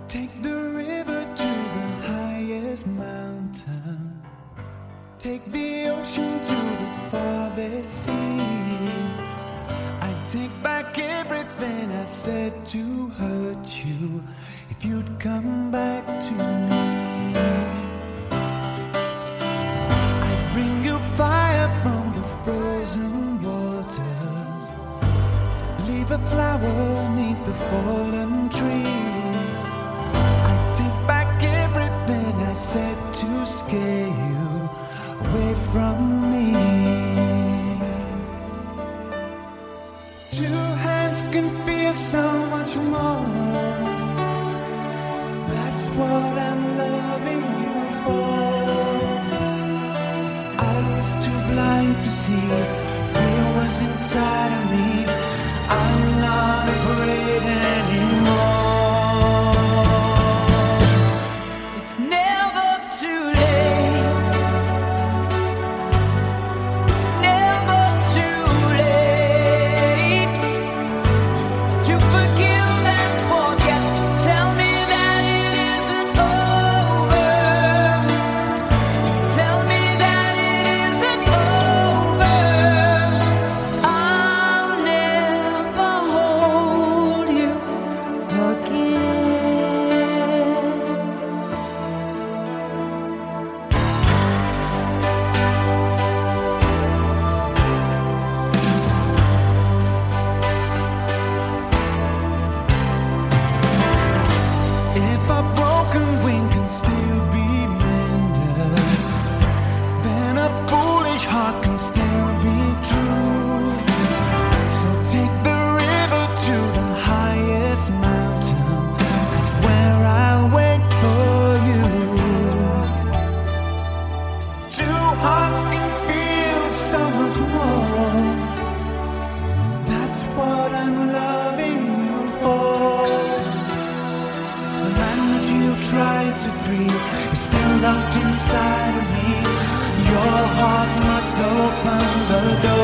Take the river to the highest mountain. Take the ocean to the farthest sea. I take back everything I've said to hurt you if you'd come back to me. I'd bring you fire from the frozen waters. Leave a flower neath the fallen tree. I said to scare you away from me. Two hands can feel so much more. That's what I'm loving you for. I was too blind to see fear was inside of me. I'm not afraid anymore. Tried to free, you're still locked inside of me. Your heart must open the door.